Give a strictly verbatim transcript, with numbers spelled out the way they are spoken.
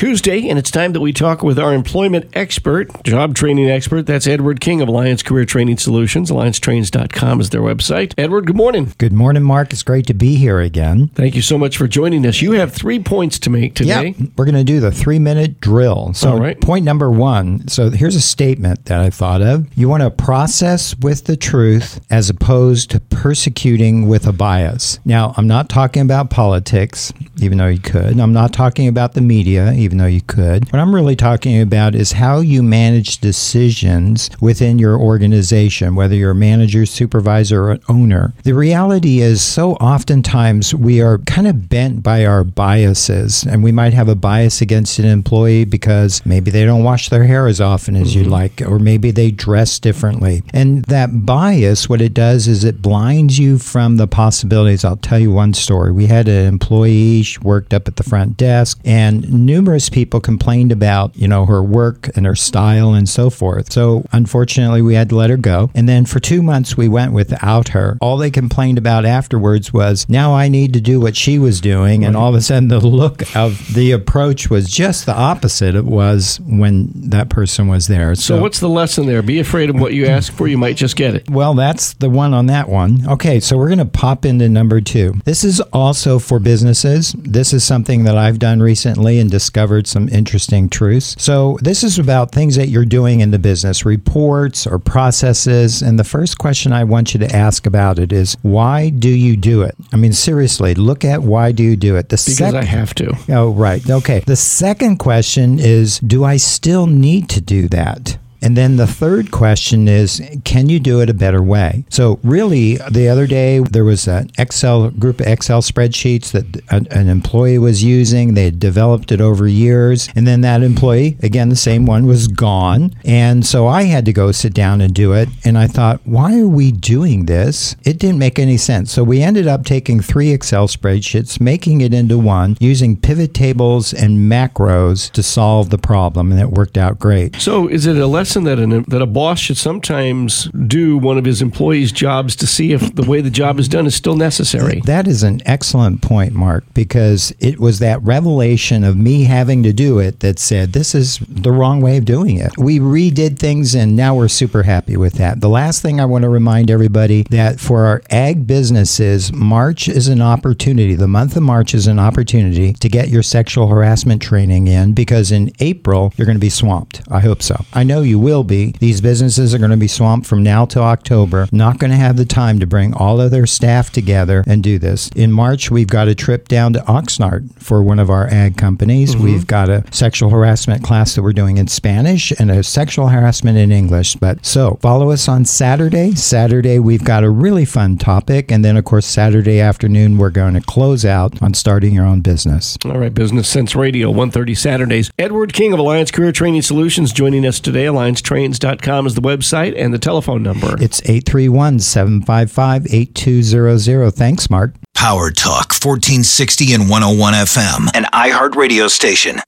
Tuesday, and it's time that we talk with our employment expert, job training expert. That's Edward King of Alliance Career Training Solutions. alliance trains dot com is their website. Edward, good morning. Good morning, Mark. It's great to be here again. Thank you so much for joining us. You have three points to make today. Yeah, we're going to do the three-minute drill. So All right. Point number one. So here's a statement that I thought of. You want to process with the truth as opposed to persecuting with a bias. Now, I'm not talking about politics, even though you could. I'm not talking about the media, even though you could. What I'm really talking about is how you manage decisions within your organization, whether you're a manager, supervisor, or an owner. The reality is so oftentimes we are kind of bent by our biases, and we might have a bias against an employee because maybe they don't wash their hair as often as mm-hmm. you'd like, or maybe they dress differently. And that bias, what it does is it blinds you from the possibilities. I'll tell you one story. We had an employee, she worked up at the front desk, and numerous people complained about, you know, her work and her style and so forth. So unfortunately, we had to let her go. And then for two months, we went without her. All they complained about afterwards was, now I need to do what she was doing. Right. And all of a sudden, the look of the approach was just the opposite it was when that person was there. So, so what's the lesson there? Be afraid of what you ask for. You might just get it. Well, that's the one on that one. Okay, so we're going to pop into number two. This is also for businesses. This is something that I've done recently and discovered some interesting truths. So this is about things that you're doing in the business, reports or processes. And the first question I want you to ask about it is, why do you do it? I mean, seriously, look at why do you do it? The because sec- I have to. Oh, right. Okay. The second question is, do I still need to do that? And then the third question is, can you do it a better way? So really, the other day, there was an Excel group of Excel spreadsheets that an employee was using. They had developed it over years. And then that employee, again, the same one, was gone. And so I had to go sit down and do it. And I thought, why are we doing this? It didn't make any sense. So we ended up taking three Excel spreadsheets, making it into one, using pivot tables and macros to solve the problem. And it worked out great. So is it a lesson that an, that a boss should sometimes do one of his employees' jobs to see if the way the job is done is still necessary? That is an excellent point, Mark, because it was that revelation of me having to do it that said, this is the wrong way of doing it. We redid things, and now we're super happy with that. The last thing I want to remind everybody that for our ag businesses, March is an opportunity. The month of March is an opportunity to get your sexual harassment training in, because in April, you're going to be swamped. I hope so. I know you will be. These businesses are going to be swamped from now till October, not going to have the time to bring all of their staff together and do this. In March, we've got a trip down to Oxnard for one of our ag companies. Mm-hmm. We've got a sexual harassment class that we're doing in Spanish and a sexual harassment in English. But so follow us on Saturday. Saturday, we've got a really fun topic. And then, of course, Saturday afternoon, we're going to close out on starting your own business. All right, Business Sense Radio, one thirty Saturdays. Edward King of Alliance Career Training Solutions joining us today. alliance trains dot com is the website, and the telephone number. It's eight three one, seven five five, eight two zero zero. Thanks, Mark. Power Talk, fourteen sixty and one oh one F M, an iHeart radio station.